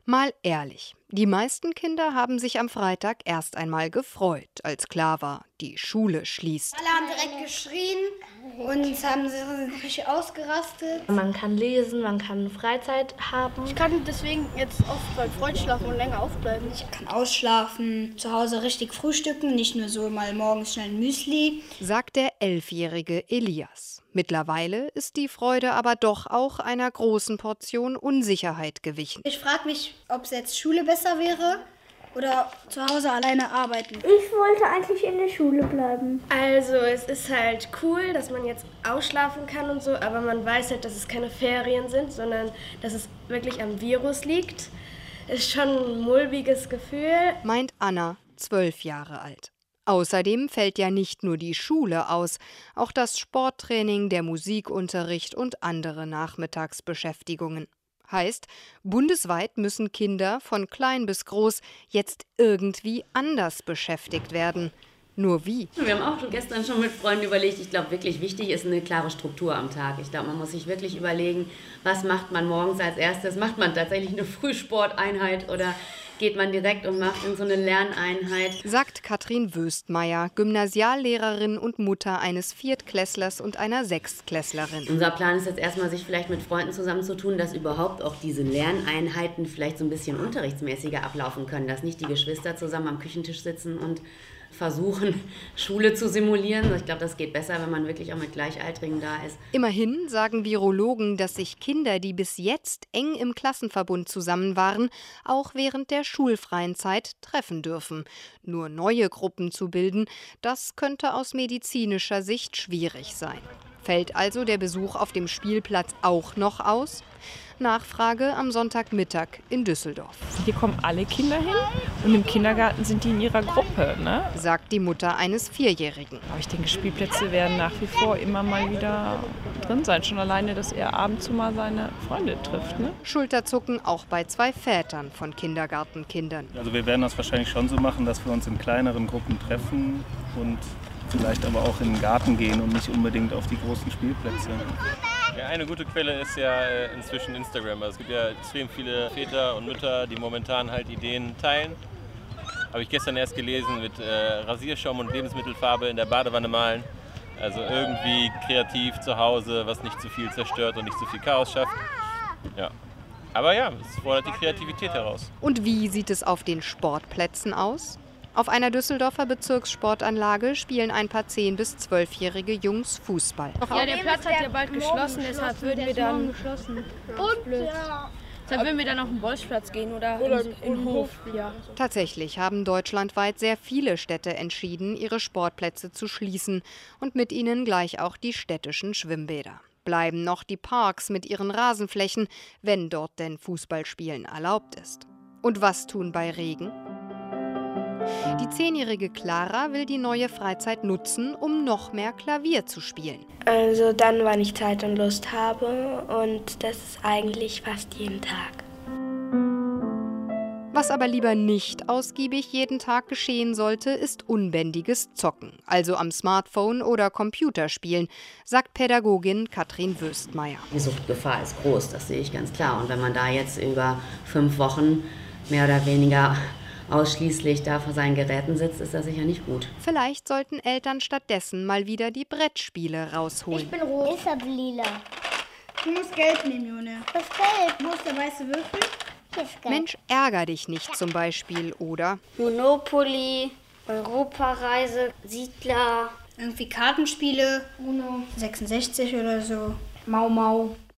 Mal ehrlich, die meisten Kinder haben sich am Freitag erst einmal gefreut, als klar war, die Schule schließt. Alle haben direkt geschrien und haben sich richtig ausgerastet. Man kann lesen, man kann Freizeit haben. Ich kann deswegen jetzt oft beim Freund schlafen und länger aufbleiben. Ich kann ausschlafen, zu Hause richtig frühstücken, nicht nur so mal morgens schnell ein Müsli. Sagt der 11-jährige Elias. Mittlerweile ist die Freude aber doch auch einer großen Portion Unsicherheit gewichen. Ich frage mich, ob es jetzt Schule besser wäre oder zu Hause alleine arbeiten. Ich wollte eigentlich in der Schule bleiben. Also es ist halt cool, dass man jetzt ausschlafen kann und so, aber man weiß halt, dass es keine Ferien sind, sondern dass es wirklich am Virus liegt. Ist schon ein mulmiges Gefühl. Meint Anna, 12 Jahre alt. Außerdem fällt ja nicht nur die Schule aus, auch das Sporttraining, der Musikunterricht und andere Nachmittagsbeschäftigungen. Heißt, bundesweit müssen Kinder von klein bis groß jetzt irgendwie anders beschäftigt werden. Nur wie? Wir haben auch gestern schon mit Freunden überlegt, ich glaube wirklich wichtig ist eine klare Struktur am Tag. Ich glaube, man muss sich wirklich überlegen, was macht man morgens als erstes? Macht man tatsächlich eine Frühsporteinheit oder geht man direkt und macht in so eine Lerneinheit? Sagt Katrin Wöstmeier, Gymnasiallehrerin und Mutter eines Viertklässlers und einer Sechstklässlerin. Unser Plan ist jetzt erstmal, sich vielleicht mit Freunden zusammenzutun, dass überhaupt auch diese Lerneinheiten vielleicht so ein bisschen unterrichtsmäßiger ablaufen können, dass nicht die Geschwister zusammen am Küchentisch sitzen und versuchen, Schule zu simulieren. Ich glaube, das geht besser, wenn man wirklich auch mit Gleichaltrigen da ist. Immerhin sagen Virologen, dass sich Kinder, die bis jetzt eng im Klassenverbund zusammen waren, auch während der schulfreien Zeit treffen dürfen. Nur neue Gruppen zu bilden, das könnte aus medizinischer Sicht schwierig sein. Fällt also der Besuch auf dem Spielplatz auch noch aus? Nachfrage am Sonntagmittag in Düsseldorf. Hier kommen alle Kinder hin und im Kindergarten sind die in ihrer Gruppe, ne? Sagt die Mutter eines Vierjährigen. Aber ich denke, Spielplätze werden nach wie vor immer mal wieder drin sein. Schon alleine, dass er abends mal seine Freunde trifft, ne? Schulterzucken auch bei 2 Vätern von Kindergartenkindern. Also wir werden das wahrscheinlich schon so machen, dass wir uns in kleineren Gruppen treffen und vielleicht aber auch in den Garten gehen und nicht unbedingt auf die großen Spielplätze. Ja, eine gute Quelle ist ja inzwischen Instagram. Also es gibt ja extrem viele Väter und Mütter, die momentan halt Ideen teilen. Habe ich gestern erst gelesen, mit Rasierschaum und Lebensmittelfarbe in der Badewanne malen. Also irgendwie kreativ zu Hause, was nicht zu viel zerstört und nicht zu viel Chaos schafft. Ja. Aber ja, es fordert die Kreativität heraus. Und wie sieht es auf den Sportplätzen aus? Auf einer Düsseldorfer Bezirkssportanlage spielen ein paar 10- bis 12-jährige Jungs Fußball. Ja, der Platz hat ja bald geschlossen, deshalb würden wir dann auf den Bolzplatz gehen oder in den Hof. Ja. Tatsächlich haben deutschlandweit sehr viele Städte entschieden, ihre Sportplätze zu schließen und mit ihnen gleich auch die städtischen Schwimmbäder. Bleiben noch die Parks mit ihren Rasenflächen, wenn dort denn Fußballspielen erlaubt ist. Und was tun bei Regen? Die 10-jährige Clara will die neue Freizeit nutzen, um noch mehr Klavier zu spielen. Also dann, wann ich Zeit und Lust habe, und das ist eigentlich fast jeden Tag. Was aber lieber nicht ausgiebig jeden Tag geschehen sollte, ist unbändiges Zocken, also am Smartphone oder Computerspielen, sagt Pädagogin Katrin Wöstmeier. Die Suchtgefahr ist groß, das sehe ich ganz klar. Und wenn man da jetzt über 5 Wochen mehr oder weniger ausschließlich da vor seinen Geräten sitzt, ist das sicher nicht gut. Vielleicht sollten Eltern stattdessen mal wieder die Brettspiele rausholen. Ich bin rot. Ich hab lila. Du musst gelb nehmen, Jone. Was gelb? Wo ist der weiße Würfel? Hier ist gelb. Mensch, ärger dich nicht zum Beispiel, oder? Monopoly, Europareise, Siedler. Irgendwie Kartenspiele, Uno, 66 oder so, Mau Mau.